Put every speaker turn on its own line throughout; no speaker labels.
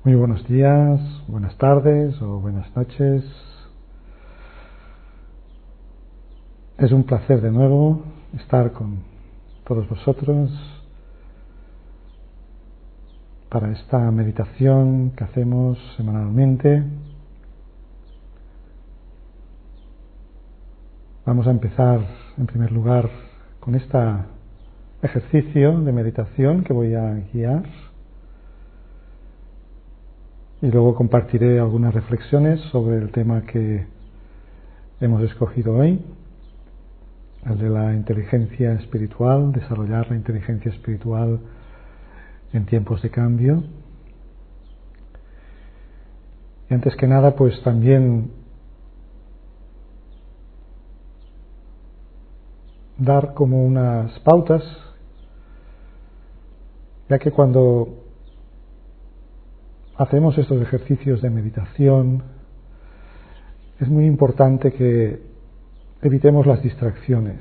Muy buenos días, buenas tardes o buenas noches. Es un placer de nuevo estar con todos vosotros para esta meditación que hacemos semanalmente. Vamos a empezar en primer lugar con este ejercicio de meditación que voy a guiar. Y luego compartiré algunas reflexiones sobre el tema que hemos escogido hoy, el de la inteligencia espiritual, desarrollar la inteligencia espiritual en tiempos de cambio. Y antes que nada, pues también dar como unas pautas, ya que cuando hacemos estos ejercicios de meditación, es muy importante que evitemos las distracciones.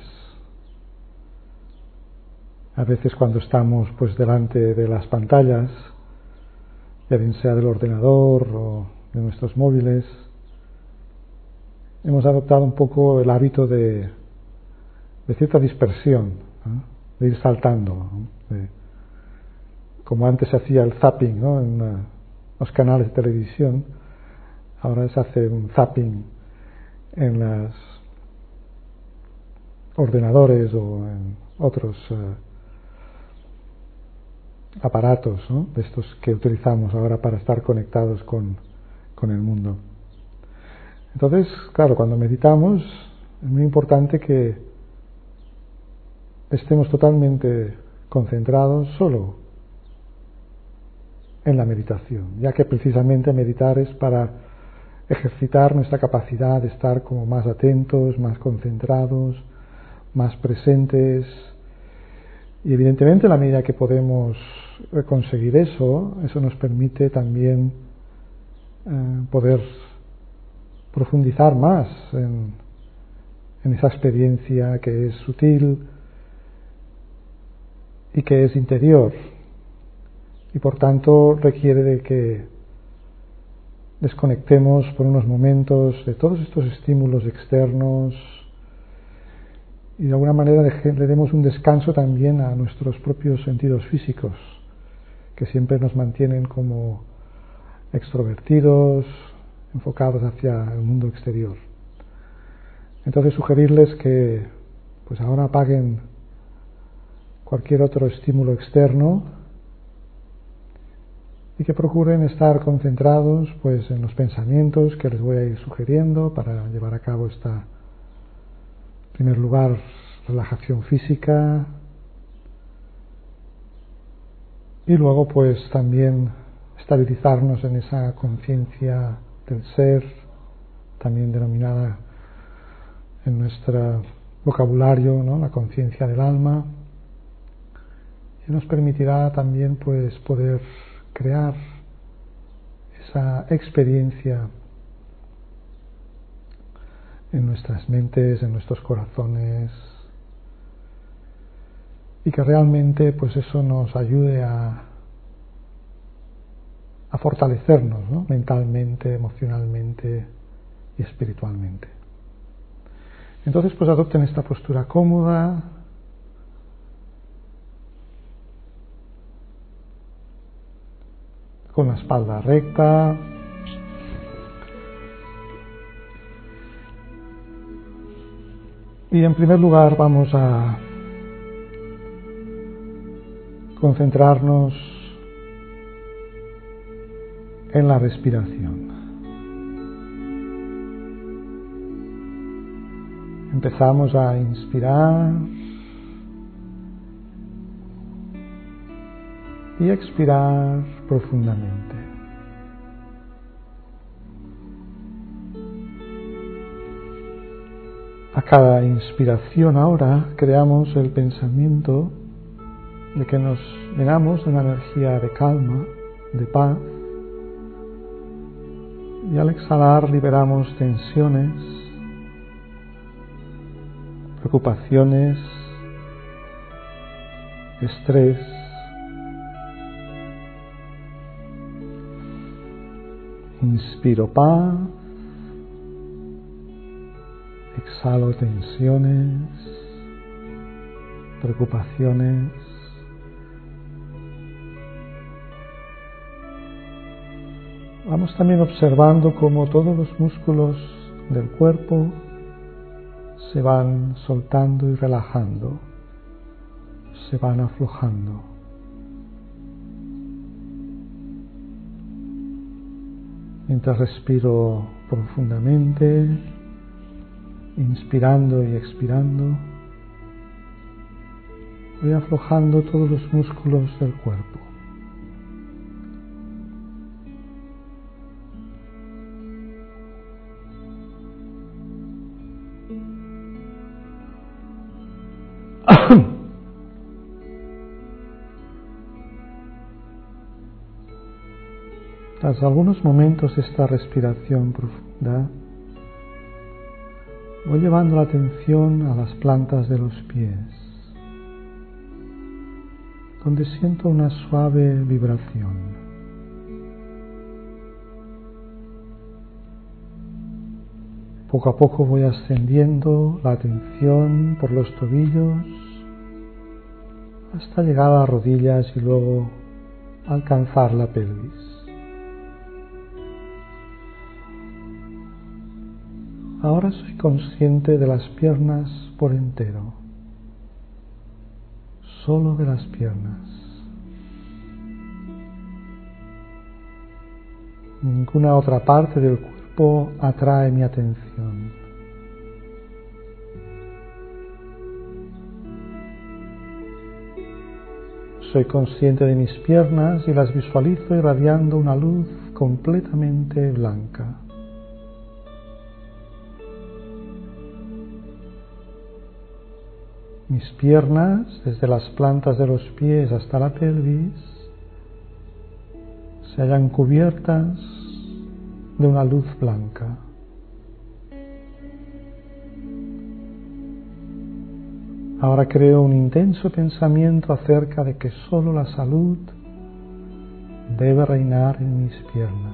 A veces cuando estamos pues delante de las pantallas, ya bien sea del ordenador o de nuestros móviles, hemos adoptado un poco el hábito de cierta dispersión, ¿no? De ir saltando, ¿no? Como antes se hacía el zapping, ¿no? En los canales de televisión, ahora se hace un zapping en los ordenadores o en otros aparatos, ¿no? De estos que utilizamos ahora para estar conectados con el mundo. Entonces, claro, cuando meditamos es muy importante que estemos totalmente concentrados solo en la meditación, ya que precisamente meditar es para ejercitar nuestra capacidad de estar como más atentos, más concentrados, más presentes. Y evidentemente, a la medida que podemos conseguir eso nos permite también poder profundizar más en esa experiencia que es sutil y que es interior, y por tanto requiere de que desconectemos por unos momentos de todos estos estímulos externos y de alguna manera le demos un descanso también a nuestros propios sentidos físicos, que siempre nos mantienen como extrovertidos, enfocados hacia el mundo exterior. Entonces sugerirles que pues ahora apaguen cualquier otro estímulo externo y que procuren estar concentrados pues en los pensamientos que les voy a ir sugiriendo para llevar a cabo esta, en primer lugar, relajación física, y luego pues también estabilizarnos en esa conciencia del ser, también denominada en nuestro vocabulario, ¿no?, la conciencia del alma, y nos permitirá también pues poder crear esa experiencia en nuestras mentes, en nuestros corazones, y que realmente pues eso nos ayude a fortalecernos, ¿no?, mentalmente, emocionalmente y espiritualmente. Entonces pues adopten esta postura cómoda, con la espalda recta, y en primer lugar vamos a concentrarnos en la respiración. Empezamos a inspirar y expirar profundamente. A cada inspiración ahora creamos el pensamiento de que nos llenamos de una energía de calma, de paz, y al exhalar liberamos tensiones, preocupaciones, estrés, Inspiro paz, exhalo tensiones, preocupaciones. Vamos también observando cómo todos los músculos del cuerpo se van soltando y relajando, se van aflojando. Mientras respiro profundamente, inspirando y expirando, voy aflojando todos los músculos del cuerpo. Tras algunos momentos de esta respiración profunda, voy llevando la atención a las plantas de los pies, donde siento una suave vibración. Poco a poco voy ascendiendo la atención por los tobillos hasta llegar a las rodillas y luego alcanzar la pelvis. Ahora soy consciente de las piernas por entero, solo de las piernas. Ninguna otra parte del cuerpo atrae mi atención. Soy consciente de mis piernas y las visualizo irradiando una luz completamente blanca. Mis piernas, desde las plantas de los pies hasta la pelvis, se hallan cubiertas de una luz blanca. Ahora creo un intenso pensamiento acerca de que solo la salud debe reinar en mis piernas.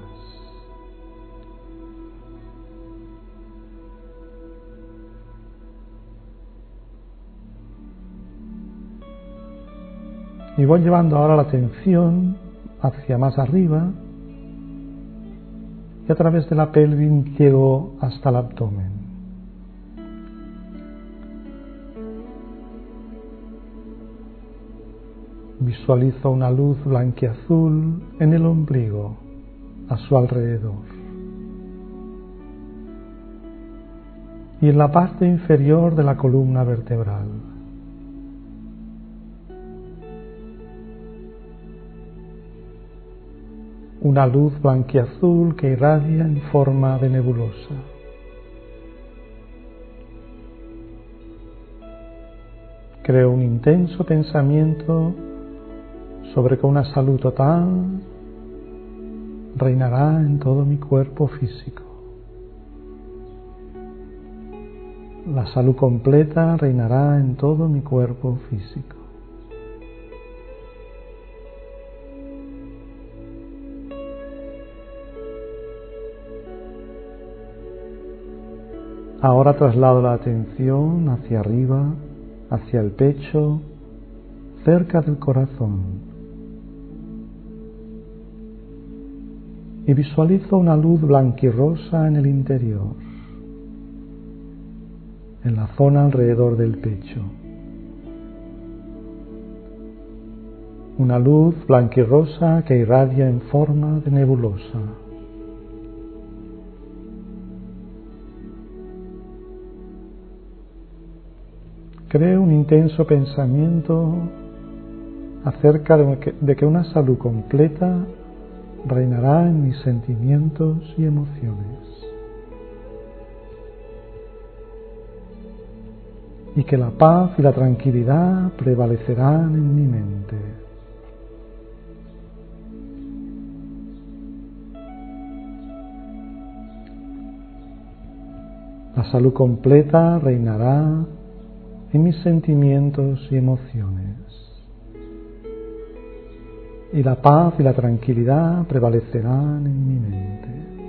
Y voy llevando ahora la atención hacia más arriba y a través de la pelvis llego hasta el abdomen. Visualizo una luz blanquiazul en el ombligo, a su alrededor. Y en la parte inferior de la columna vertebral. Una luz blanquiazul que irradia en forma de nebulosa. Creo un intenso pensamiento sobre que una salud total reinará en todo mi cuerpo físico. La salud completa reinará en todo mi cuerpo físico. Ahora traslado la atención hacia arriba, hacia el pecho, cerca del corazón. Y visualizo una luz blanquirrosa en el interior, en la zona alrededor del pecho. Una luz blanquirrosa que irradia en forma de nebulosa. Creo un intenso pensamiento acerca de que una salud completa reinará en mis sentimientos y emociones. Y que la paz y la tranquilidad prevalecerán en mi mente. La salud completa reinará en mis sentimientos y emociones. Y la paz y la tranquilidad prevalecerán en mi mente.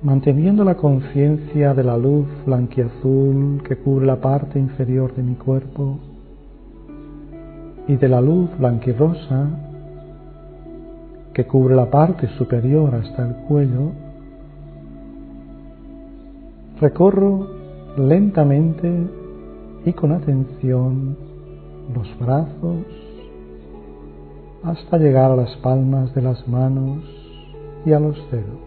manteniendo la conciencia de la luz blanquiazul que cubre la parte inferior de mi cuerpo y de la luz blanquirrosa que cubre la parte superior hasta el cuello, recorro lentamente y con atención los brazos hasta llegar a las palmas de las manos y a los dedos.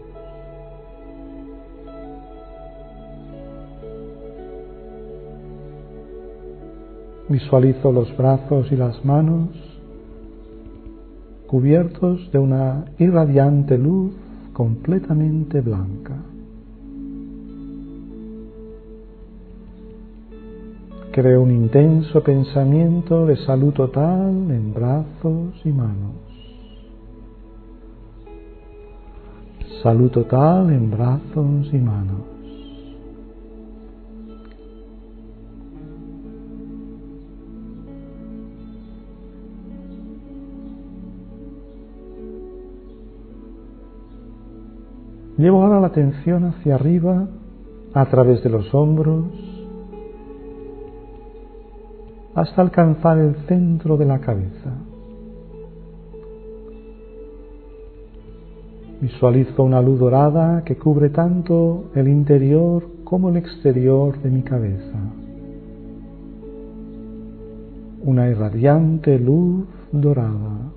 Visualizo los brazos y las manos cubiertos de una irradiante luz completamente blanca. Creo un intenso pensamiento de salud total en brazos y manos. Salud total en brazos y manos. Llevo ahora la atención hacia arriba, a través de los hombros, hasta alcanzar el centro de la cabeza. Visualizo una luz dorada que cubre tanto el interior como el exterior de mi cabeza. Una irradiante luz dorada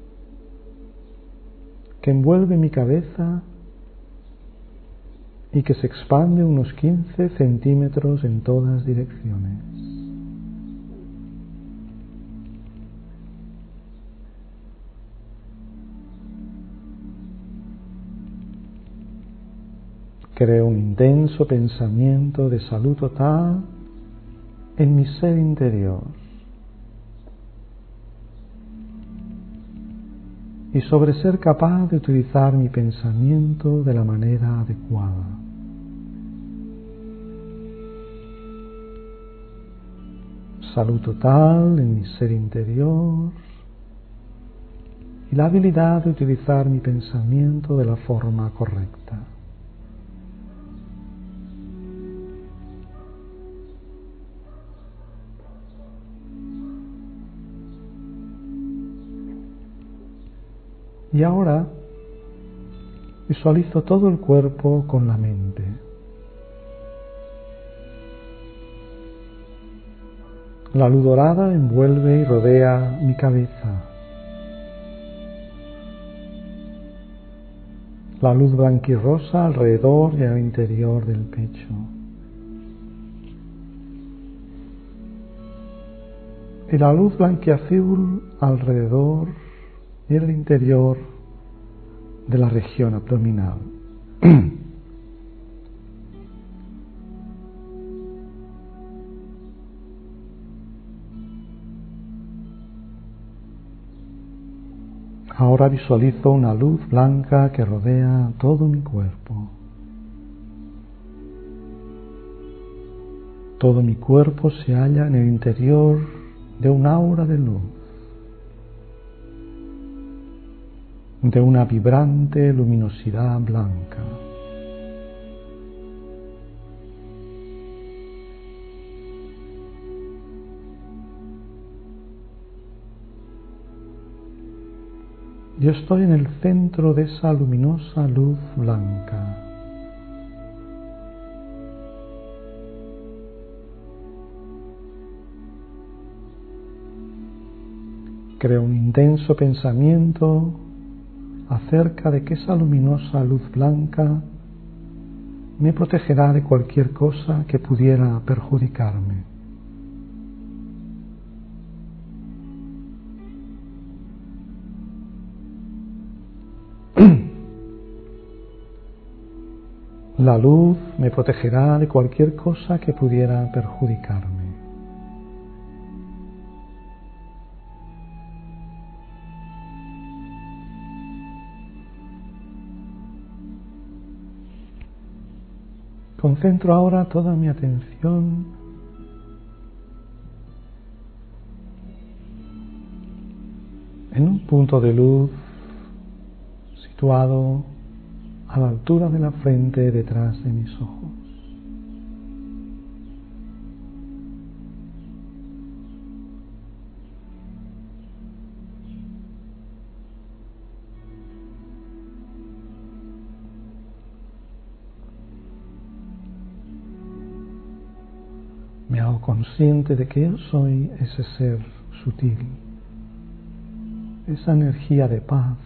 que envuelve mi cabeza y que se expande unos 15 centímetros en todas direcciones. Creo un intenso pensamiento de salud total en mi ser interior y sobre ser capaz de utilizar mi pensamiento de la manera adecuada. Salud total en mi ser interior y la habilidad de utilizar mi pensamiento de la forma correcta. Y ahora visualizo todo el cuerpo con la mente. La luz dorada envuelve y rodea mi cabeza. La luz blanquirrosa alrededor y al interior del pecho. Y la luz blanquiazul alrededor y el interior de la región abdominal. Ahora visualizo una luz blanca que rodea todo mi cuerpo. Todo mi cuerpo se halla en el interior de un aura de luz, de una vibrante luminosidad blanca. Yo estoy en el centro de esa luminosa luz blanca. Creo un intenso pensamiento acerca de que esa luminosa luz blanca me protegerá de cualquier cosa que pudiera perjudicarme. La luz me protegerá de cualquier cosa que pudiera perjudicarme. Concentro ahora toda mi atención en un punto de luz situado a la altura de la frente, detrás de mis ojos. Me hago consciente de que yo soy ese ser sutil, esa energía de paz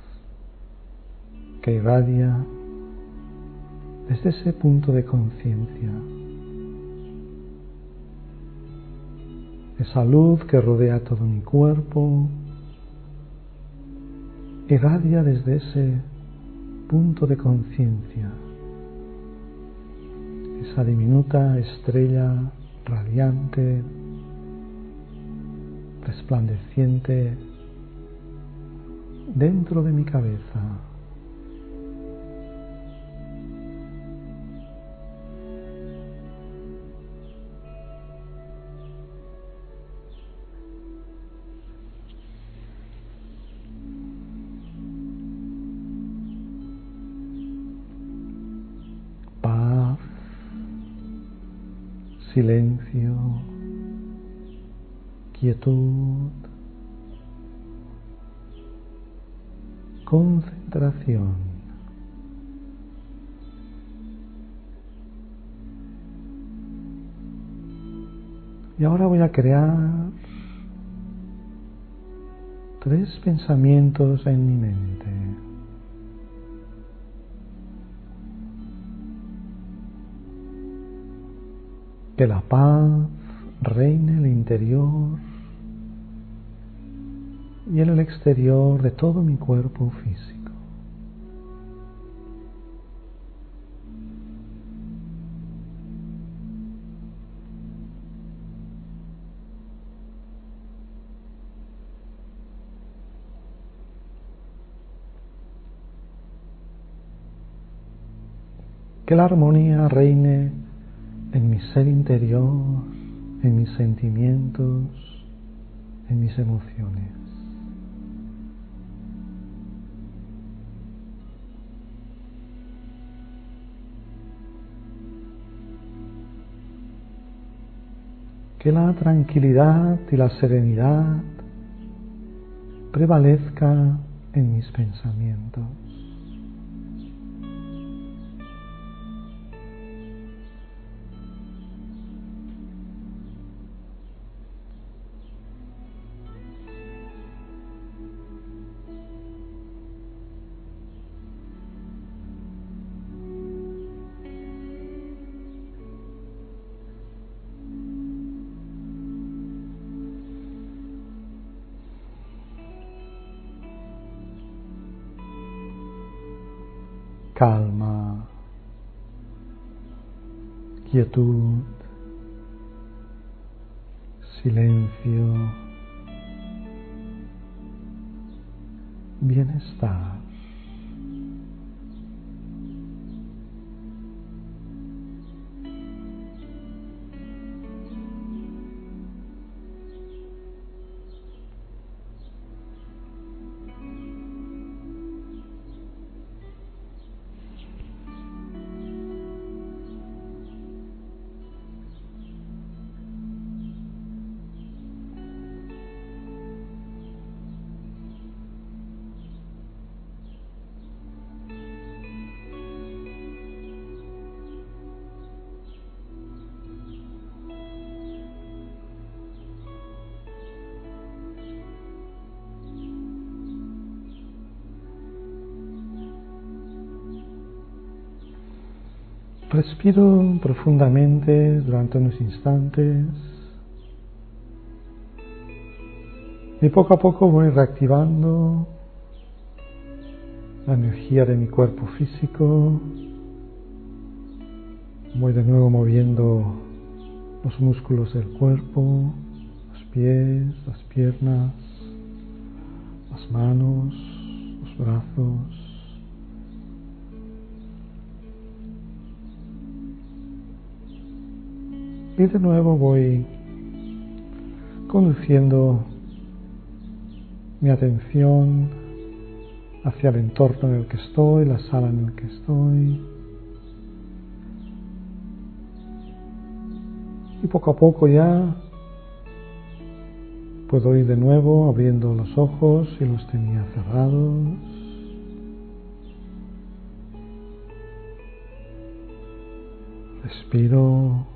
que irradia desde ese punto de conciencia, esa luz que rodea todo mi cuerpo, irradia desde ese punto de conciencia, esa diminuta estrella radiante, resplandeciente dentro de mi cabeza. Paz, silencio, quietud, concentración. Y ahora voy a crear 3 pensamientos en mi mente. Que la paz reine en el interior y en el exterior de todo mi cuerpo físico. Que la armonía reine en mi ser interior, en mis sentimientos, en mis emociones. Que la tranquilidad y la serenidad prevalezca en mis pensamientos. Calma, quietud, silencio, bienestar. Respiro profundamente durante unos instantes y poco a poco voy reactivando la energía de mi cuerpo físico. Voy de nuevo moviendo los músculos del cuerpo, los pies, las piernas, las manos, los brazos. Y de nuevo voy conduciendo mi atención hacia el entorno en el que estoy, la sala en la que estoy. Y poco a poco ya puedo ir de nuevo abriendo los ojos si los tenía cerrados. Respiro.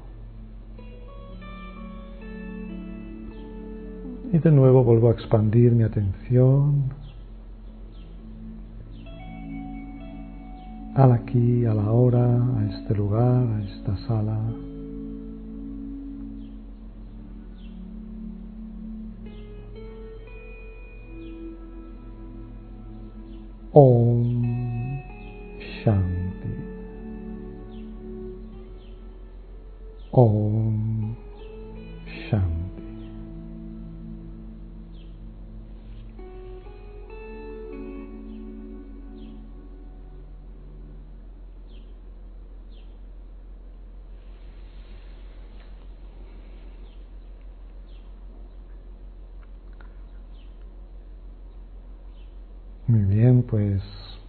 Y de nuevo vuelvo a expandir mi atención al aquí, a la ahora, a este lugar, a esta sala. Om Shanti. Om Shanti. Muy bien, pues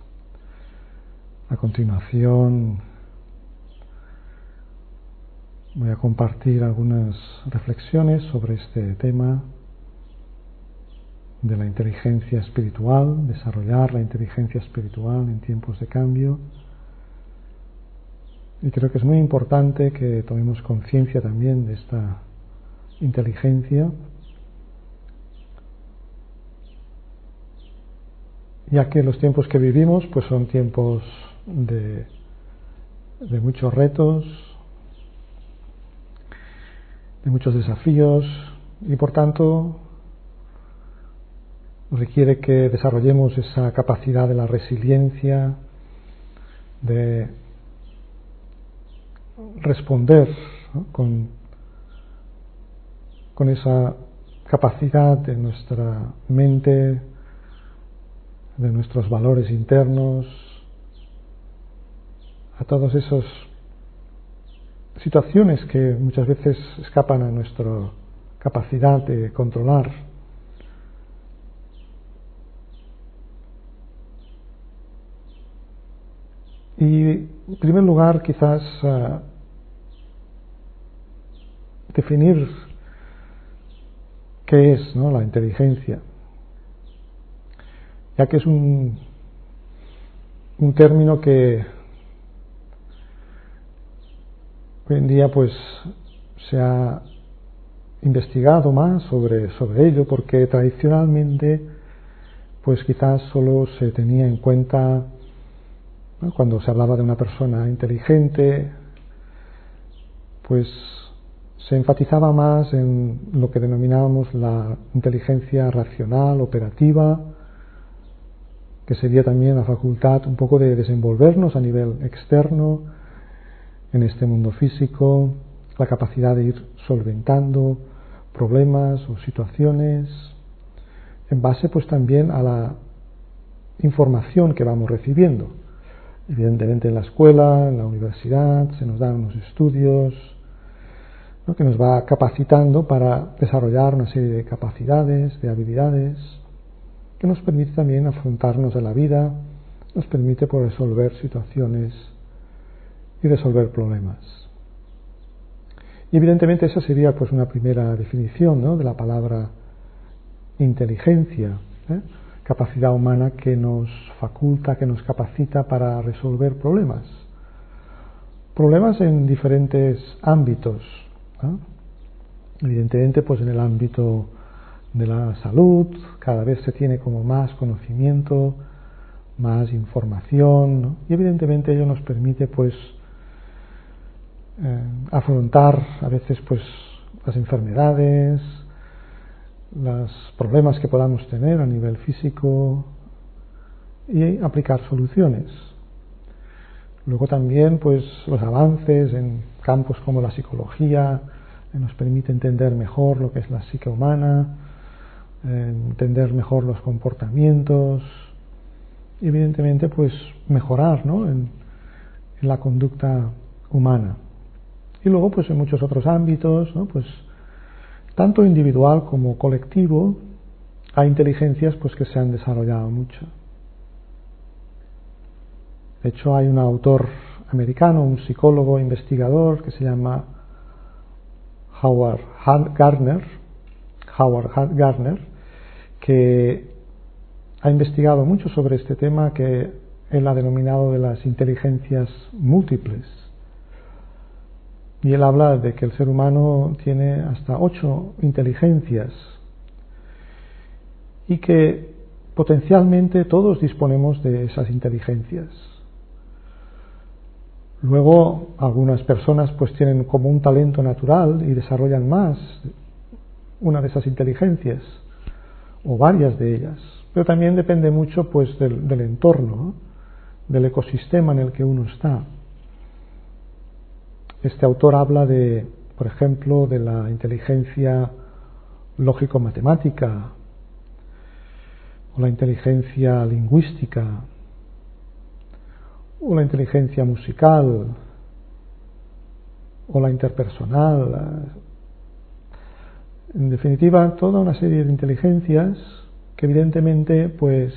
a continuación voy a compartir algunas reflexiones sobre este tema de la inteligencia espiritual, desarrollar la inteligencia espiritual en tiempos de cambio. Y creo que es muy importante que tomemos conciencia también de esta inteligencia, ya que los tiempos que vivimos pues son tiempos de muchos retos, de muchos desafíos, y por tanto requiere que desarrollemos esa capacidad de la resiliencia, de responder, ¿no?, con esa capacidad de nuestra mente, de nuestros valores internos, a todas esas situaciones que muchas veces escapan a nuestra capacidad de controlar. Y en primer lugar, quizás definir qué es, ¿no?, la inteligencia, ya que es un término que hoy en día pues se ha investigado más sobre ello, porque tradicionalmente pues quizás solo se tenía en cuenta, ¿no?, cuando se hablaba de una persona inteligente, pues se enfatizaba más en lo que denominábamos la inteligencia racional, operativa, que sería también la facultad un poco de desenvolvernos a nivel externo en este mundo físico, la capacidad de ir solventando problemas o situaciones en base pues también a la información que vamos recibiendo. Evidentemente en la escuela, en la universidad, se nos dan unos estudios, ¿no?, que nos va capacitando para desarrollar una serie de capacidades, de habilidades, que nos permite también afrontarnos a la vida, nos permite pues resolver situaciones y resolver problemas. Y evidentemente esa sería pues una primera definición, ¿no?, de la palabra inteligencia, capacidad humana que nos faculta, que nos capacita para resolver problemas. Problemas en diferentes ámbitos, ¿no? Evidentemente pues en el ámbito de la salud cada vez se tiene como más conocimiento, más información, ¿no?, y evidentemente ello nos permite pues afrontar a veces pues las enfermedades, los problemas que podamos tener a nivel físico y aplicar soluciones. Luego también pues los avances en campos como la psicología nos permite entender mejor lo que es la psique humana, entender mejor los comportamientos y evidentemente pues mejorar, ¿no?, en la conducta humana. Y luego pues en muchos otros ámbitos, ¿no?, pues tanto individual como colectivo hay inteligencias pues que se han desarrollado mucho. De hecho, hay un autor americano, un psicólogo investigador que se llama Howard Gardner, que ha investigado mucho sobre este tema que él ha denominado de las inteligencias múltiples. Y él habla de que el ser humano tiene hasta 8 inteligencias y que potencialmente todos disponemos de esas inteligencias. Luego, algunas personas pues tienen como un talento natural y desarrollan más una de esas inteligencias o varias de ellas, pero también depende mucho pues del entorno, ¿no? Del ecosistema en el que uno está. Este autor habla de, por ejemplo, de la inteligencia lógico-matemática o la inteligencia lingüística o la inteligencia musical o la interpersonal. En definitiva, toda una serie de inteligencias que evidentemente, pues,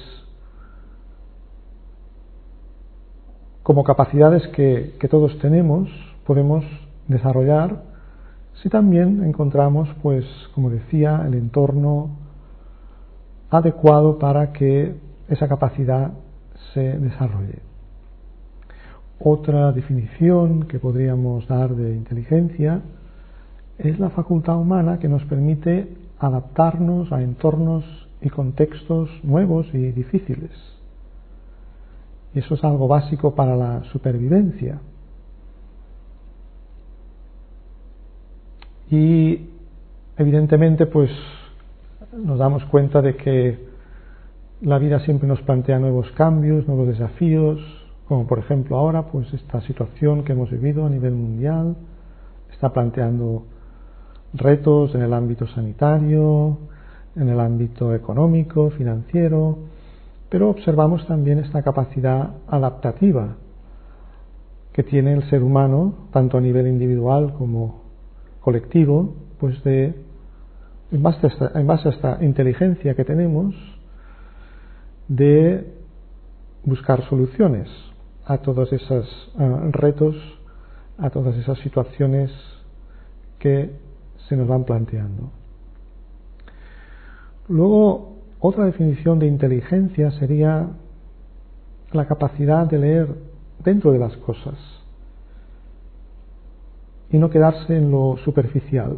como capacidades que todos tenemos, podemos desarrollar si también encontramos, pues, como decía, el entorno adecuado para que esa capacidad se desarrolle. Otra definición que podríamos dar de inteligencia es la facultad humana que nos permite adaptarnos a entornos y contextos nuevos y difíciles. Y eso es algo básico para la supervivencia. Y evidentemente pues nos damos cuenta de que la vida siempre nos plantea nuevos cambios, nuevos desafíos, como por ejemplo ahora pues esta situación que hemos vivido a nivel mundial está planteando retos en el ámbito sanitario, en el ámbito económico, financiero, pero observamos también esta capacidad adaptativa que tiene el ser humano, tanto a nivel individual como colectivo, pues en base a esta inteligencia que tenemos, de buscar soluciones a todos esos retos, a todas esas situaciones que se nos van planteando. Luego, otra definición de inteligencia sería la capacidad de leer dentro de las cosas y no quedarse en lo superficial.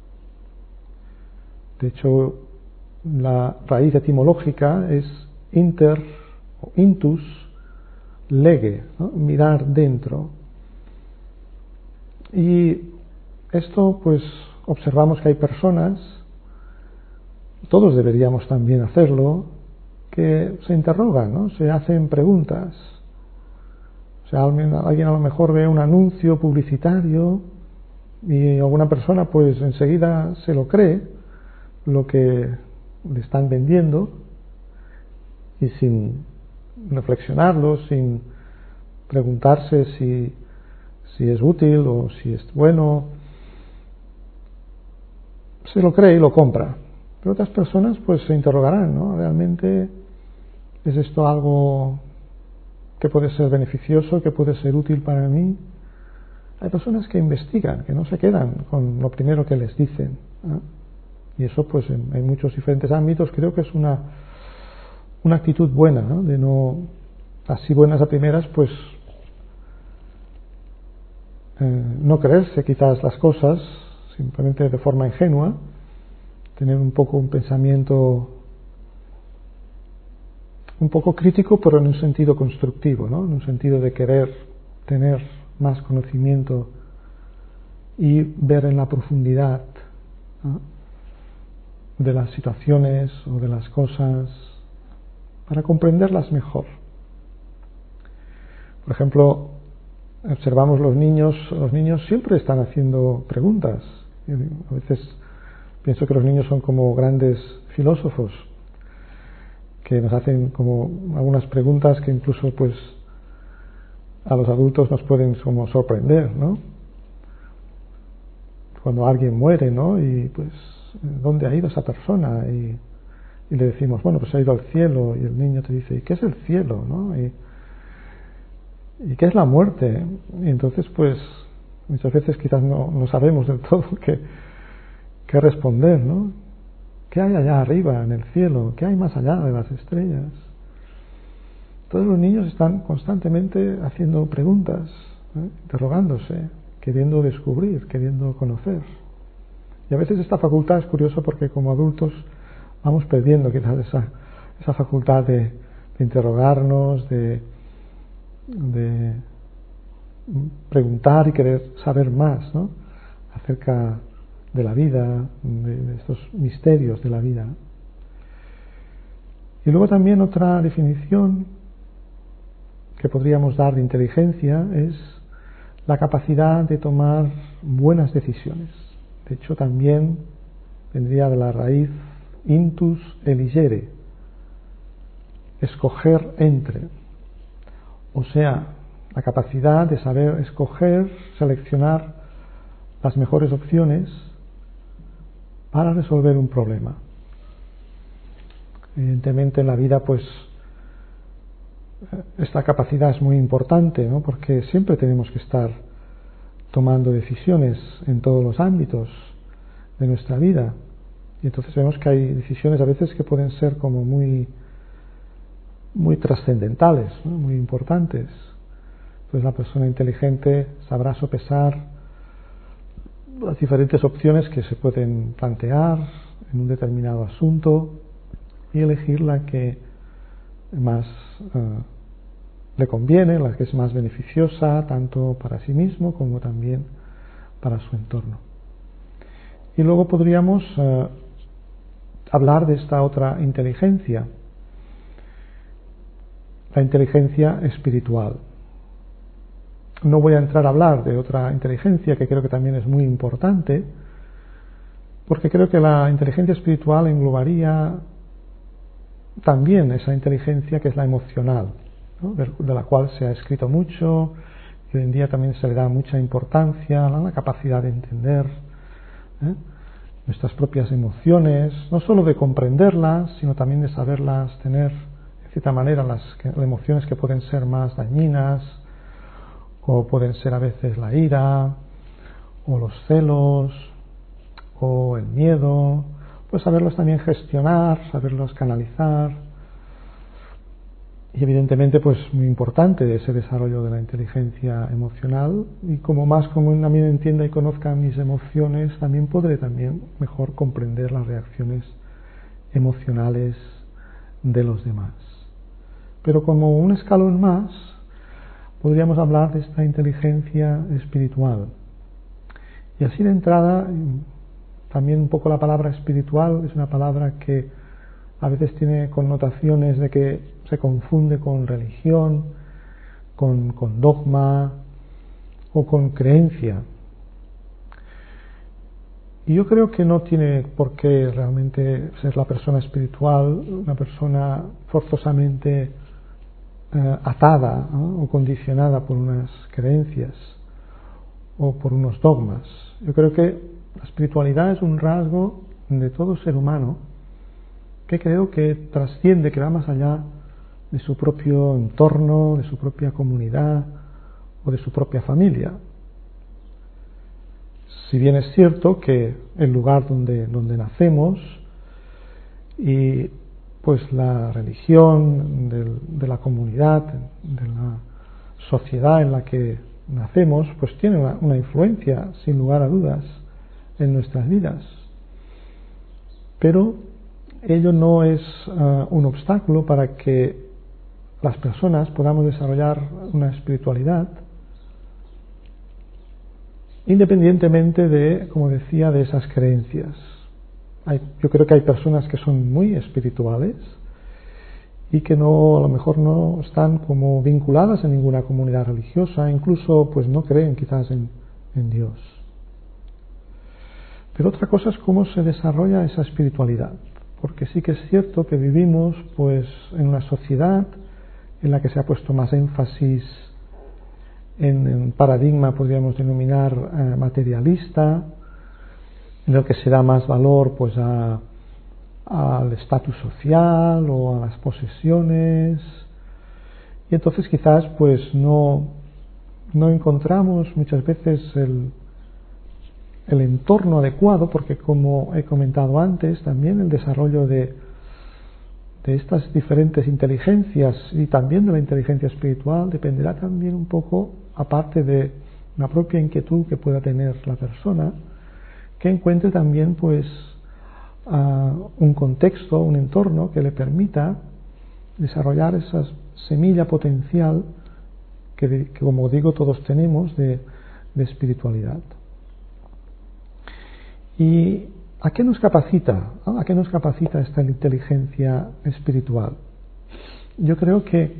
De hecho, la raíz etimológica es inter o intus lege, ¿no? Mirar dentro. Y esto, pues, observamos que hay personas, todos deberíamos también hacerlo, que se interrogan, ¿no? Se hacen preguntas. O sea, alguien a lo mejor ve un anuncio publicitario y alguna persona pues enseguida se lo cree, lo que le están vendiendo, y sin reflexionarlo, sin preguntarse si es útil o si es bueno, se lo cree y lo compra. Pero otras personas pues se interrogarán, ¿no? ¿Realmente es esto algo que puede ser beneficioso, que puede ser útil para mí? Hay personas que investigan, que no se quedan con lo primero que les dicen, ¿no? Y eso pues en muchos diferentes ámbitos creo que es una actitud buena, ¿no? De no, así buenas a primeras, pues no creerse quizás las cosas simplemente de forma ingenua, tener un poco un pensamiento un poco crítico, pero en un sentido constructivo, ¿no? En un sentido de querer tener más conocimiento y ver en la profundidad, ¿no? De las situaciones o de las cosas para comprenderlas mejor. Por ejemplo, observamos los niños siempre están haciendo preguntas. A veces pienso que los niños son como grandes filósofos que nos hacen como algunas preguntas que incluso pues a los adultos nos pueden como sorprender, ¿no? Cuando alguien muere, ¿no? Y pues ¿dónde ha ido esa persona? Y le decimos, bueno, pues ha ido al cielo, y el niño te dice, ¿y qué es el cielo? ¿No? ¿Y qué es la muerte? Y entonces, pues, muchas veces quizás no sabemos del todo qué responder, ¿no? ¿Qué hay allá arriba, en el cielo? ¿Qué hay más allá de las estrellas? Todos los niños están constantemente haciendo preguntas, interrogándose, queriendo descubrir, queriendo conocer. Y a veces esta facultad es curioso porque como adultos vamos perdiendo quizás esa facultad de interrogarnos, de preguntar y querer saber más, ¿no?, acerca de la vida, de estos misterios de la vida. Y luego también otra definición que podríamos dar de inteligencia es la capacidad de tomar buenas decisiones. De hecho, también vendría de la raíz intus eligere, escoger entre. O sea, la capacidad de saber escoger, seleccionar las mejores opciones para resolver un problema. Evidentemente en la vida, pues, esta capacidad es muy importante, ¿no?, porque siempre tenemos que estar tomando decisiones en todos los ámbitos de nuestra vida. Y entonces vemos que hay decisiones a veces que pueden ser como muy trascendentales, ¿no?, muy importantes. Entonces la persona inteligente sabrá sopesar las diferentes opciones que se pueden plantear en un determinado asunto y elegir la que más le conviene, la que es más beneficiosa tanto para sí mismo como también para su entorno. Y luego podríamos hablar de esta otra inteligencia, la inteligencia espiritual. No voy a entrar a hablar de otra inteligencia que creo que también es muy importante, porque creo que la inteligencia espiritual englobaría también esa inteligencia que es la emocional, ¿no?, de la cual se ha escrito mucho, y hoy en día también se le da mucha importancia a la capacidad de entender nuestras propias emociones, no solo de comprenderlas, sino también de saberlas tener, de cierta manera, las emociones que pueden ser más dañinas, o pueden ser a veces la ira, o los celos, o el miedo, pues saberlos también gestionar, saberlos canalizar. Y evidentemente, pues muy importante ese desarrollo de la inteligencia emocional, y como también entienda y conozca mis emociones, también podré también mejor comprender las reacciones emocionales de los demás. Pero como un escalón más, podríamos hablar de esta inteligencia espiritual. Y así de entrada, también un poco la palabra espiritual es una palabra que a veces tiene connotaciones de que se confunde con religión, con dogma o con creencia. Y yo creo que no tiene por qué realmente ser la persona espiritual una persona forzosamente atada, ¿no?, o condicionada por unas creencias o por unos dogmas. Yo creo que la espiritualidad es un rasgo de todo ser humano que creo que trasciende, que va más allá de su propio entorno, de su propia comunidad o de su propia familia. Si bien es cierto que el lugar donde nacemos y pues la religión de la comunidad, de la sociedad en la que nacemos, pues tiene una influencia, sin lugar a dudas, en nuestras vidas. Pero ello no es un obstáculo para que las personas podamos desarrollar una espiritualidad independientemente de, como decía, de esas creencias. Yo creo que hay personas que son muy espirituales y que a lo mejor no están como vinculadas en ninguna comunidad religiosa, incluso pues no creen quizás en Dios. Pero otra cosa es cómo se desarrolla esa espiritualidad, porque sí que es cierto que vivimos pues en una sociedad en la que se ha puesto más énfasis en un paradigma, podríamos denominar, materialista, en el que se da más valor pues al estatus social o a las posesiones, Y entonces quizás pues no encontramos muchas veces el entorno adecuado, porque como he comentado antes, también el desarrollo de estas diferentes inteligencias y también de la inteligencia espiritual dependerá también un poco, aparte de la propia inquietud que pueda tener la persona, que encuentre también pues un contexto, un entorno que le permita desarrollar esa semilla potencial que como digo todos tenemos de espiritualidad. ¿Y a qué nos capacita? ¿A qué nos capacita esta inteligencia espiritual? Yo creo que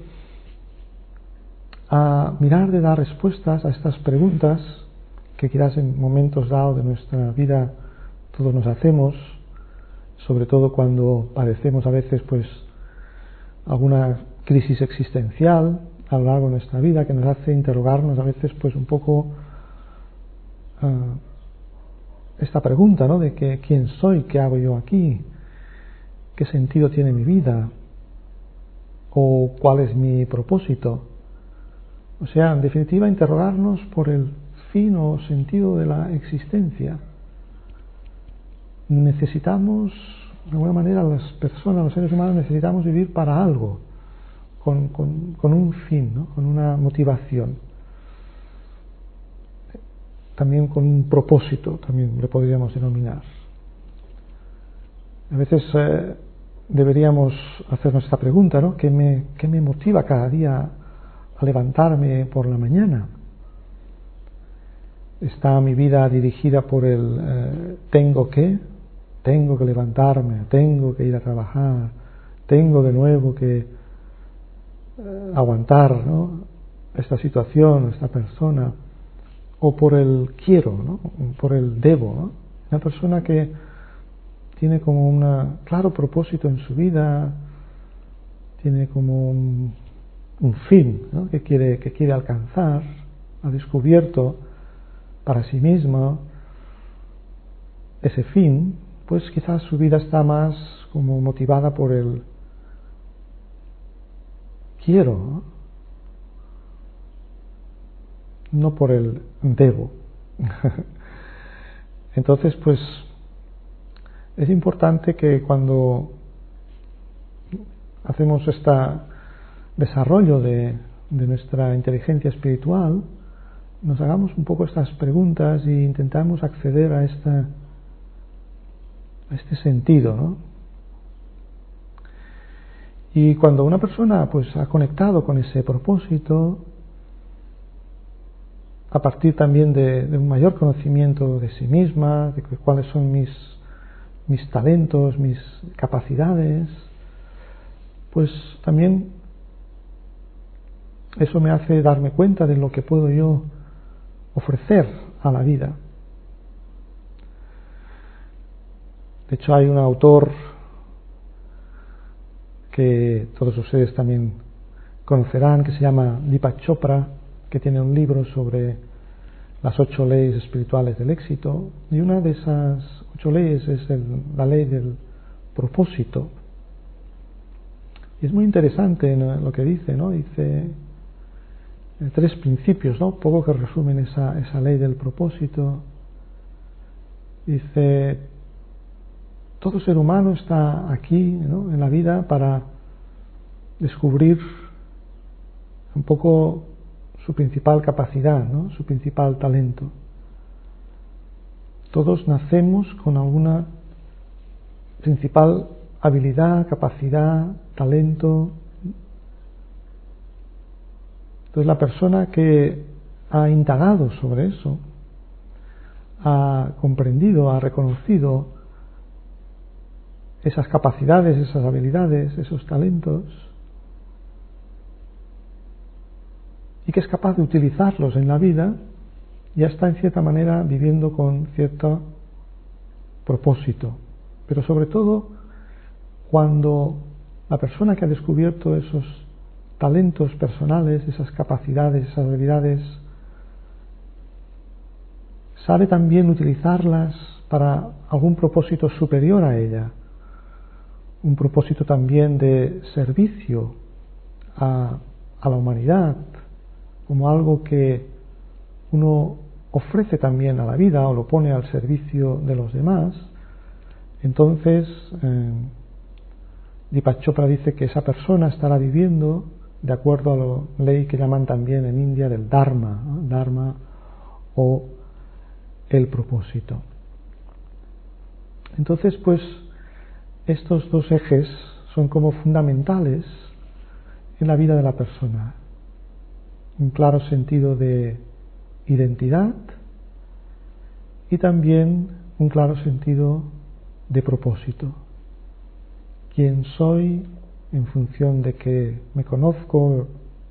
a mirar de dar respuestas a estas preguntas que quizás en momentos dados de nuestra vida todos nos hacemos, sobre todo cuando padecemos a veces pues alguna crisis existencial a lo largo de nuestra vida que nos hace interrogarnos a veces pues un poco esta pregunta, ¿no? De que quién soy, qué hago yo aquí, qué sentido tiene mi vida o cuál es mi propósito. O sea, en definitiva, interrogarnos por el fin o sentido de la existencia. Necesitamos, de alguna manera, las personas, los seres humanos, necesitamos vivir para algo, con un fin, ¿no? Con una motivación. También con un propósito, también le podríamos denominar. A veces deberíamos hacernos esta pregunta, ¿no? ¿Qué me motiva cada día a levantarme por la mañana? ¿Está mi vida dirigida por el tengo que levantarme, tengo que ir a trabajar, tengo de nuevo que aguantar, ¿no? Esta situación, esta persona? O por el quiero, ¿no? Por el debo, ¿no? Una persona que tiene como un claro propósito en su vida, tiene como un fin, ¿no? que quiere alcanzar, ha descubierto para sí misma ese fin, pues quizás su vida está más como motivada por el quiero, ¿no? No por el debo. Entonces, pues es importante que cuando hacemos este desarrollo de nuestra inteligencia espiritual, nos hagamos un poco estas preguntas e intentamos acceder a este sentido, ¿no? Y cuando una persona pues ha conectado con ese propósito, a partir también de un mayor conocimiento de sí misma, de cuáles son mis talentos, mis capacidades, pues también eso me hace darme cuenta de lo que puedo yo ofrecer a la vida. De hecho, hay un autor que todos ustedes también conocerán, que se llama Deepak Chopra, que tiene un libro sobre las 8 leyes espirituales del éxito, y una de esas 8 leyes es la ley del propósito. Y es muy interesante, ¿no?, lo que dice, ¿no? Dice 3 principios, ¿no? Poco que resumen esa ley del propósito. Dice, todo ser humano está aquí, ¿no?, en la vida para descubrir un poco su principal capacidad, ¿no?, su principal talento. Todos nacemos con alguna principal habilidad, capacidad, talento. Entonces la persona que ha indagado sobre eso, ha comprendido, ha reconocido esas capacidades, esas habilidades, esos talentos, y que es capaz de utilizarlos en la vida, ya está en cierta manera viviendo con cierto propósito. Pero sobre todo cuando la persona que ha descubierto esos talentos personales, esas capacidades, esas habilidades, sabe también utilizarlas para algún propósito superior a ella, un propósito también de servicio a a la humanidad, como algo que uno ofrece también a la vida o lo pone al servicio de los demás, entonces Deepak Chopra dice que esa persona estará viviendo de acuerdo a la ley que llaman también en India del Dharma, ¿no? Dharma o el propósito. Entonces, pues, estos dos ejes son como fundamentales en la vida de la persona. Un claro sentido de identidad y también un claro sentido de propósito. ¿Quién soy en función de que me conozco,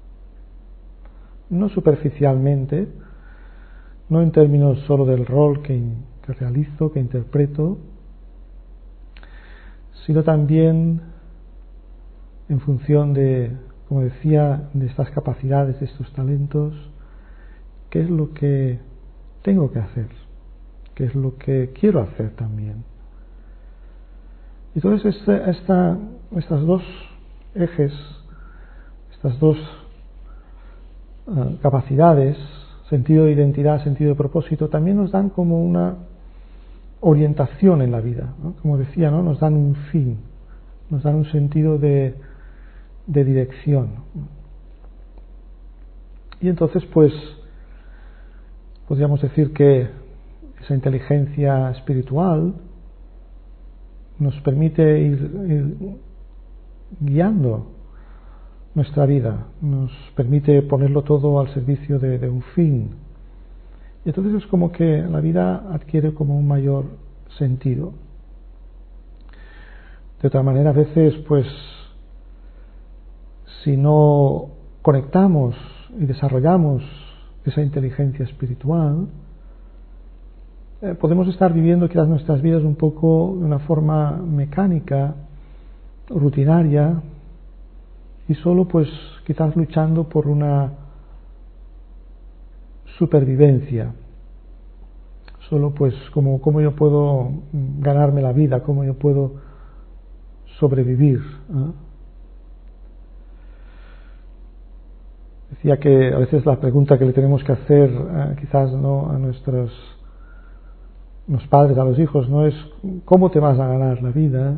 no superficialmente, no en términos solo del rol que realizo, que interpreto, sino también en función de, como decía, de estas capacidades, de estos talentos, qué es lo que tengo que hacer, qué es lo que quiero hacer también. Entonces estas dos ejes, estas dos capacidades, sentido de identidad, sentido de propósito, también nos dan como una orientación en la vida, ¿no? Como decía, ¿no? Nos dan un fin, nos dan un sentido de dirección. Y entonces, pues, podríamos decir que esa inteligencia espiritual nos permite ir guiando nuestra vida, nos permite ponerlo todo al servicio de un fin. Y entonces es como que la vida adquiere como un mayor sentido. De otra manera, a veces, pues, si no conectamos y desarrollamos esa inteligencia espiritual, podemos estar viviendo quizás nuestras vidas un poco de una forma mecánica, rutinaria, y solo pues quizás luchando por una supervivencia, solo pues cómo yo puedo ganarme la vida, cómo yo puedo sobrevivir, ¿eh? Decía que a veces la pregunta que le tenemos que hacer quizás no a los padres, a los hijos, no es cómo te vas a ganar la vida,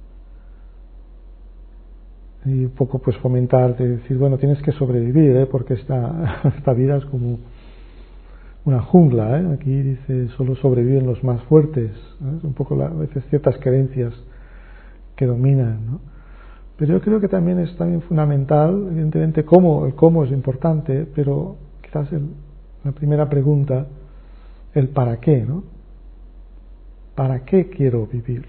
y un poco pues fomentar de decir, bueno, tienes que sobrevivir, porque esta vida es como una jungla, aquí dice solo sobreviven los más fuertes, es un poco a veces ciertas creencias que dominan, ¿no? Pero yo creo que también es fundamental, evidentemente el cómo es importante, pero quizás la primera pregunta, el para qué, ¿no? ¿Para qué quiero vivir?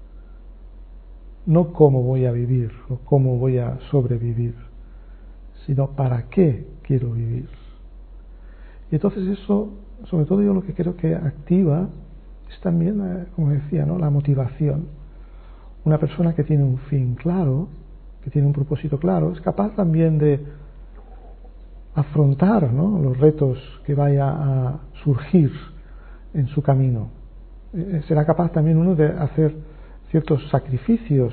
No cómo voy a vivir o cómo voy a sobrevivir, sino para qué quiero vivir. Y entonces eso, sobre todo yo lo que creo que activa es también, como decía, ¿no? La motivación. Una persona que tiene un fin claro, que tiene un propósito claro, es capaz también de afrontar, ¿no? Los retos que vaya a surgir en su camino. Será capaz también uno de hacer ciertos sacrificios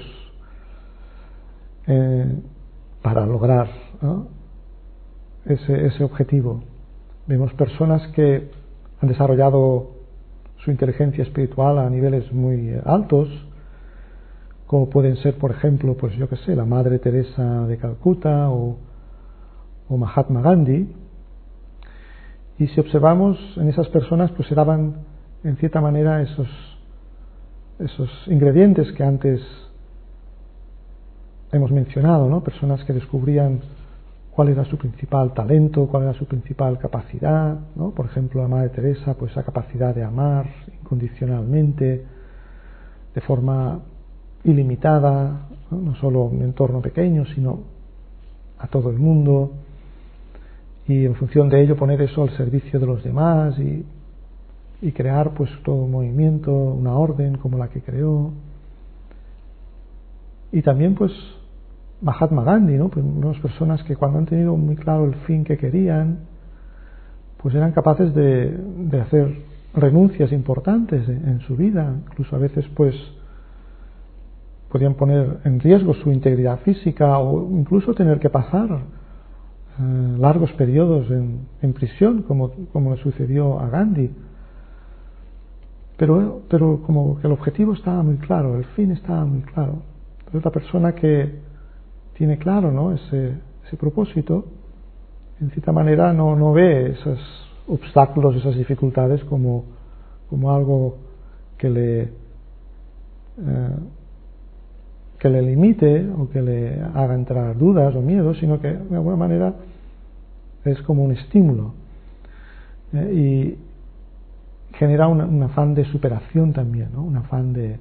para lograr, ¿no? ese objetivo. Vemos personas que han desarrollado su inteligencia espiritual a niveles muy altos, como pueden ser, por ejemplo, pues yo qué sé, la Madre Teresa de Calcuta o Mahatma Gandhi. Y si observamos en esas personas, pues se daban en cierta manera esos ingredientes que antes hemos mencionado, ¿no? Personas que descubrían cuál era su principal talento, cuál era su principal capacidad, ¿no? Por ejemplo, la Madre Teresa, pues esa capacidad de amar incondicionalmente, de forma ilimitada, no solo un entorno pequeño, sino a todo el mundo, y en función de ello poner eso al servicio de los demás y crear pues todo un movimiento, una orden como la que creó. Y también pues Mahatma Gandhi, ¿no? Pues unas personas que cuando han tenido muy claro el fin que querían, pues eran capaces de hacer renuncias importantes en su vida, incluso a veces pues podían poner en riesgo su integridad física o incluso tener que pasar largos periodos en prisión, como le sucedió a Gandhi. Pero como que el objetivo estaba muy claro, el fin estaba muy claro. Entonces la persona que tiene claro, ¿no?, ese propósito, en cierta manera no ve esos obstáculos, esas dificultades como algo que le limite o que le haga entrar dudas o miedos, sino que de alguna manera es como un estímulo, y genera un afán de superación también, ¿no?, un afán de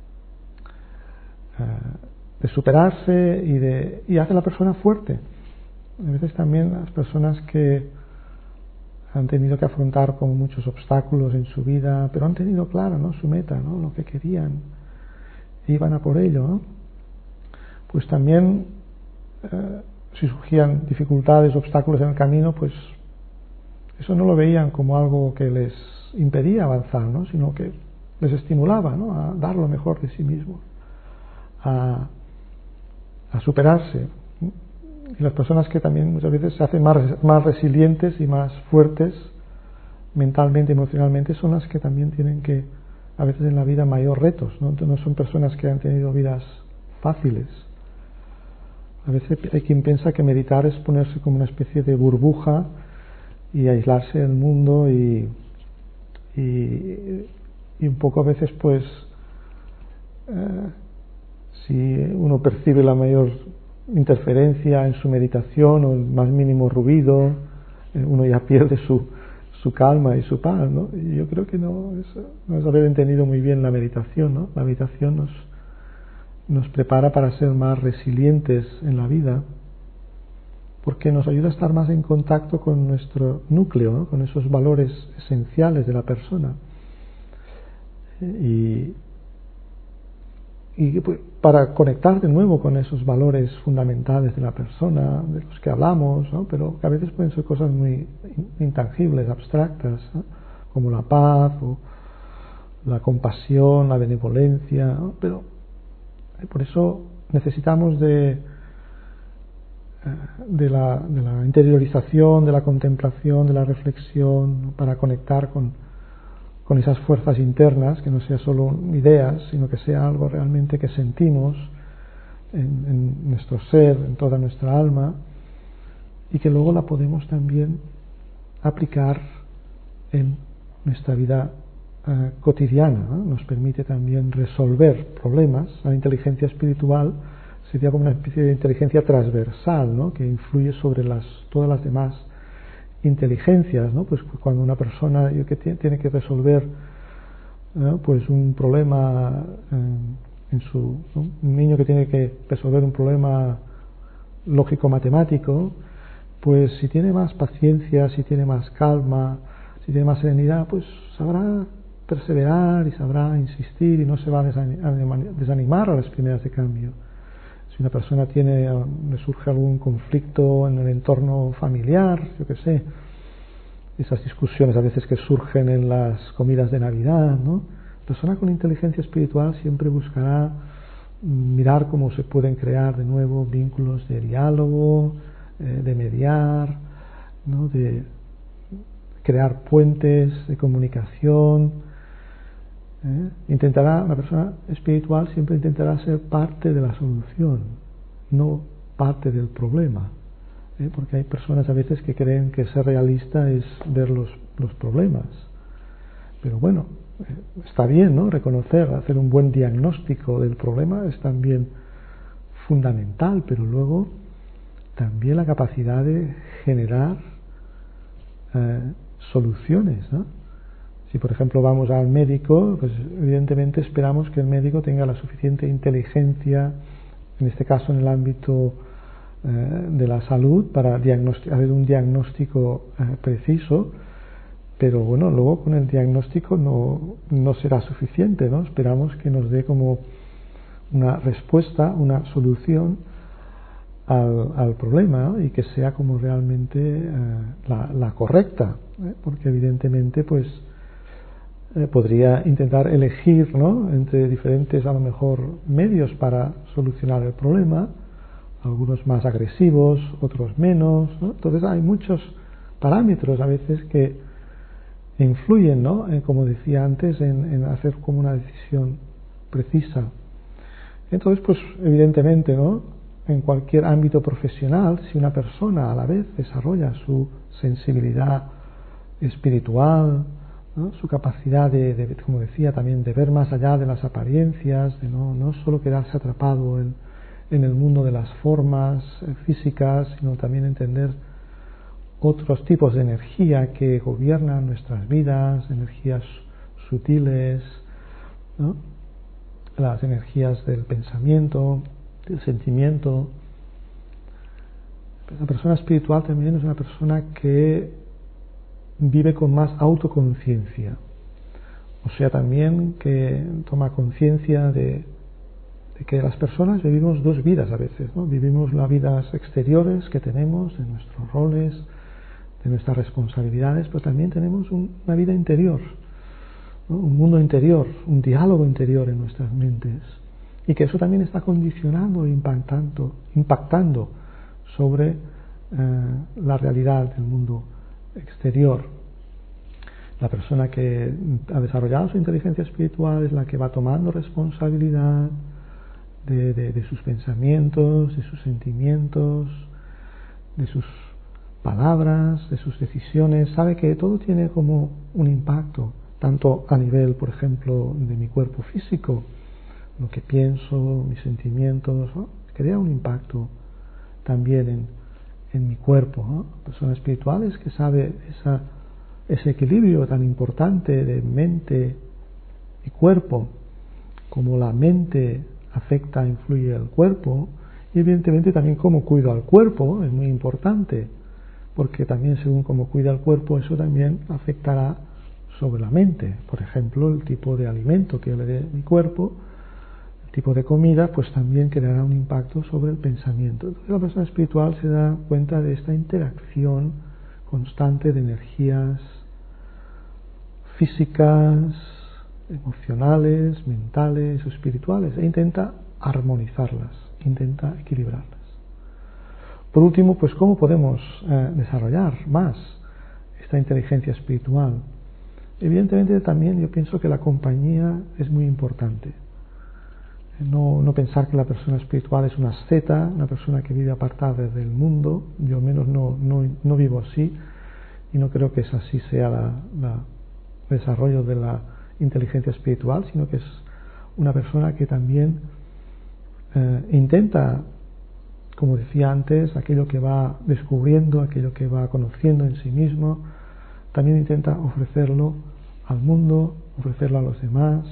superarse y hace a la persona fuerte. A veces también las personas que han tenido que afrontar como muchos obstáculos en su vida, pero han tenido claro, ¿no?, su meta, ¿no?, lo que querían, e iban a por ello, ¿no?, pues también si surgían dificultades, obstáculos en el camino, pues eso no lo veían como algo que les impedía avanzar, ¿no?, sino que les estimulaba, ¿no?, a dar lo mejor de sí mismos, a superarse. Y las personas que también muchas veces se hacen más resilientes y más fuertes mentalmente, emocionalmente, son las que también tienen que, a veces en la vida, mayor retos, ¿no? Entonces no son personas que han tenido vidas fáciles. A veces hay quien piensa que meditar es ponerse como una especie de burbuja y aislarse del mundo y un poco a veces, pues, si uno percibe la mayor interferencia en su meditación o el más mínimo ruido, uno ya pierde su calma y su paz, ¿no? Y yo creo que no es haber entendido muy bien la meditación, ¿no? La meditación nos prepara para ser más resilientes en la vida, porque nos ayuda a estar más en contacto con nuestro núcleo, ¿no?, con esos valores esenciales de la persona. Y pues, para conectar de nuevo con esos valores fundamentales de la persona, de los que hablamos, ¿no?, pero que a veces pueden ser cosas muy intangibles, abstractas, ¿no?, como la paz o la compasión, la benevolencia, ¿no?, pero por eso necesitamos de la interiorización, de la contemplación, de la reflexión, ¿no?, para conectar con esas fuerzas internas, que no sea solo ideas, sino que sea algo realmente que sentimos en nuestro ser, en toda nuestra alma, y que luego la podemos también aplicar en nuestra vida cotidiana, ¿no? Nos permite también resolver problemas. La inteligencia espiritual sería como una especie de inteligencia transversal, ¿no?, que influye sobre todas las demás inteligencias, ¿no? Pues cuando una persona tiene que resolver, ¿no?, pues un problema ¿no?, un niño que tiene que resolver un problema lógico-matemático, pues si tiene más paciencia, si tiene más calma, si tiene más serenidad, pues sabrá perseverar y sabrá insistir y no se va a desanimar a las primeras de cambio. Si una persona le surge algún conflicto en el entorno familiar, yo qué sé, esas discusiones a veces que surgen en las comidas de Navidad, ¿no?, la persona con inteligencia espiritual siempre buscará mirar cómo se pueden crear de nuevo vínculos de diálogo, de mediar, ¿no?, de crear puentes de comunicación. La persona espiritual siempre intentará ser parte de la solución, no parte del problema, porque hay personas a veces que creen que ser realista es ver los problemas. Pero bueno, está bien, ¿no?, reconocer, hacer un buen diagnóstico del problema es también fundamental, pero luego también la capacidad de generar soluciones, ¿no? Si por ejemplo vamos al médico, pues evidentemente esperamos que el médico tenga la suficiente inteligencia, en este caso en el ámbito de la salud, para hacer un diagnóstico preciso, pero bueno, luego con el diagnóstico no será suficiente, ¿no? Esperamos que nos dé como una respuesta, una solución al problema, ¿no?, y que sea como realmente la correcta, porque evidentemente pues podría intentar elegir, ¿no?, entre diferentes a lo mejor medios para solucionar el problema, algunos más agresivos, otros menos, ¿no? Entonces hay muchos parámetros a veces que influyen, ¿no? Como decía antes, en hacer como una decisión precisa. Entonces, pues evidentemente, ¿no? En cualquier ámbito profesional, si una persona a la vez desarrolla su sensibilidad espiritual, ¿no? Su capacidad de, como decía también, de ver más allá de las apariencias, de no solo quedarse atrapado en el mundo de las formas físicas, sino también entender otros tipos de energía que gobiernan nuestras vidas, energías sutiles, ¿no? Las energías del pensamiento, del sentimiento. La persona espiritual también es una persona que vive con más autoconciencia, o sea, también que toma conciencia de que las personas vivimos dos vidas a veces, ¿no? Vivimos las vidas exteriores que tenemos, de nuestros roles, de nuestras responsabilidades, pero también tenemos una vida interior, ¿no? Un mundo interior, un diálogo interior en nuestras mentes, y que eso también está condicionando e impactando sobre la realidad del mundo exterior. La persona que ha desarrollado su inteligencia espiritual es la que va tomando responsabilidad de sus pensamientos, de sus sentimientos, de sus palabras, de sus decisiones. Sabe que todo tiene como un impacto, tanto a nivel, por ejemplo, de mi cuerpo físico, lo que pienso, mis sentimientos, ¿no? Crea un impacto también en mi cuerpo, ¿no? Personas espirituales que sabe ese equilibrio tan importante de mente y cuerpo, como la mente afecta, influye al cuerpo, y evidentemente también cómo cuido al cuerpo es muy importante, porque también según cómo cuida el cuerpo, eso también afectará sobre la mente. Por ejemplo, el tipo de alimento que yo le dé a mi cuerpo, el tipo de comida, pues también creará un impacto sobre el pensamiento. Entonces la persona espiritual se da cuenta de esta interacción constante de energías físicas, emocionales, mentales, espirituales, e intenta armonizarlas, intenta equilibrarlas. Por último, pues cómo podemos desarrollar más esta inteligencia espiritual. Evidentemente también yo pienso que la compañía es muy importante. No pensar que la persona espiritual es una asceta, una persona que vive apartada del mundo. Yo al menos no vivo así, y no creo que esa así sea el desarrollo de la inteligencia espiritual, sino que es una persona que también intenta, como decía antes, aquello que va descubriendo, aquello que va conociendo en sí mismo, también intenta ofrecerlo al mundo, ofrecerlo a los demás,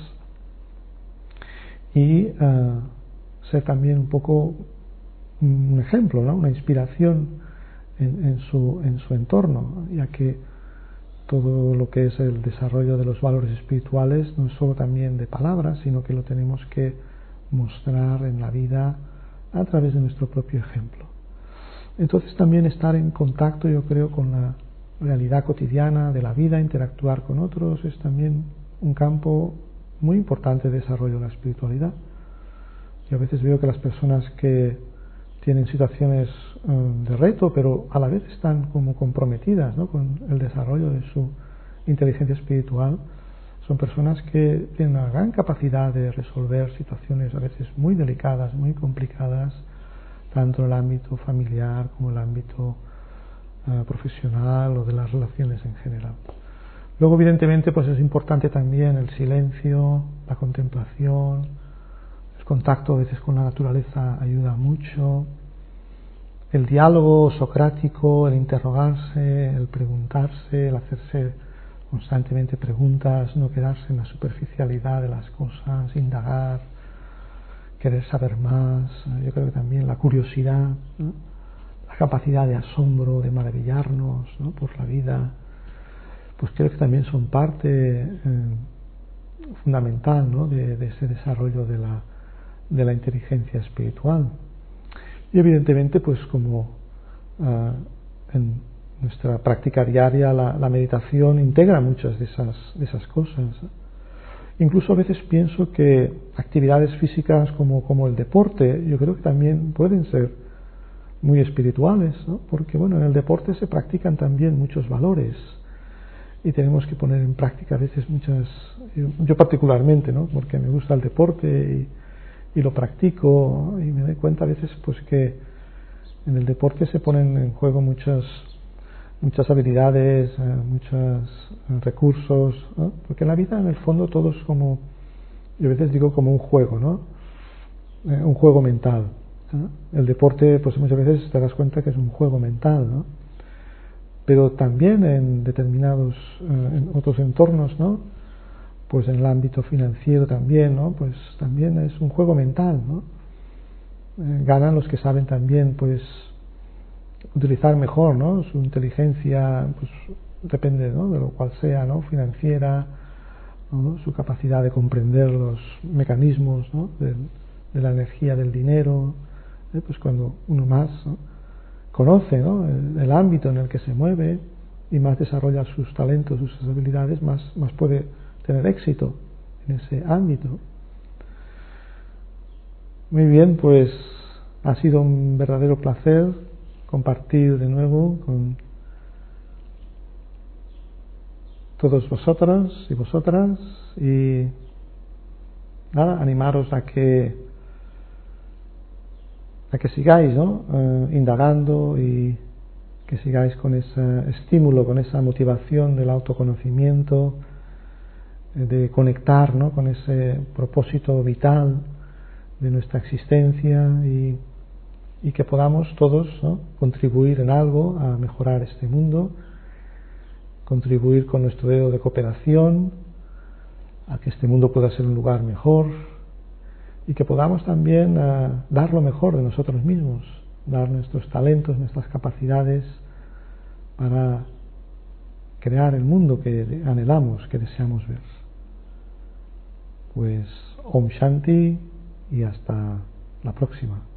y ser también un poco un ejemplo, ¿no? Una inspiración en su entorno, ya que todo lo que es el desarrollo de los valores espirituales no es solo también de palabras, sino que lo tenemos que mostrar en la vida a través de nuestro propio ejemplo. Entonces también estar en contacto, yo creo, con la realidad cotidiana de la vida, interactuar con otros, es también un campo muy importante de desarrollo de la espiritualidad. Yo a veces veo que las personas que tienen situaciones de reto, pero a la vez están como comprometidas, ¿no?, con el desarrollo de su inteligencia espiritual, son personas que tienen una gran capacidad de resolver situaciones a veces muy delicadas, muy complicadas, tanto en el ámbito familiar como en el ámbito profesional o de las relaciones en general. Luego, evidentemente, pues es importante también el silencio, la contemplación, el contacto a veces con la naturaleza ayuda mucho, el diálogo socrático, el interrogarse, el preguntarse, el hacerse constantemente preguntas, no quedarse en la superficialidad de las cosas, indagar, querer saber más. Yo creo que también la curiosidad, ¿no?, la capacidad de asombro, de maravillarnos, ¿no?, por la vida, pues creo que también son parte fundamental, ¿no?, de ese desarrollo de la inteligencia espiritual. Y evidentemente, pues como en nuestra práctica diaria la meditación integra muchas de esas cosas. Incluso a veces pienso que actividades físicas como el deporte, yo creo que también pueden ser muy espirituales, ¿no? Porque bueno, en el deporte se practican también muchos valores y tenemos que poner en práctica a veces muchas, yo particularmente, ¿no? Porque me gusta el deporte y lo practico y me doy cuenta a veces pues que en el deporte se ponen en juego muchas habilidades, muchos recursos, ¿no? Porque en la vida en el fondo todo es como, yo a veces digo como un juego, ¿no? Un juego mental, ¿no? El deporte pues muchas veces te das cuenta que es un juego mental, ¿no? Pero también en determinados en otros entornos, ¿no? Pues en el ámbito financiero también, ¿no? Pues también es un juego mental, ¿no? Ganan los que saben también pues utilizar mejor, ¿no? Su inteligencia, pues depende, ¿no? De lo cual sea, ¿no? Financiera, ¿no? Su capacidad de comprender los mecanismos, ¿no? de la energía del dinero, pues cuando uno más, ¿no? Conoce, ¿no? el ámbito en el que se mueve y más desarrolla sus talentos, sus habilidades, más puede tener éxito en ese ámbito. Muy bien, pues ha sido un verdadero placer compartir de nuevo con todos vosotros y vosotras y nada, animaros a que sigáis, ¿no? Indagando y que sigáis con ese estímulo, con esa motivación del autoconocimiento, de conectar, ¿no? Con ese propósito vital de nuestra existencia y que podamos todos, ¿no? Contribuir en algo a mejorar este mundo, contribuir con nuestro dedo de cooperación a que este mundo pueda ser un lugar mejor y que podamos también dar lo mejor de nosotros mismos, dar nuestros talentos, nuestras capacidades para crear el mundo que anhelamos, que deseamos ver. Pues Om Shanti y hasta la próxima.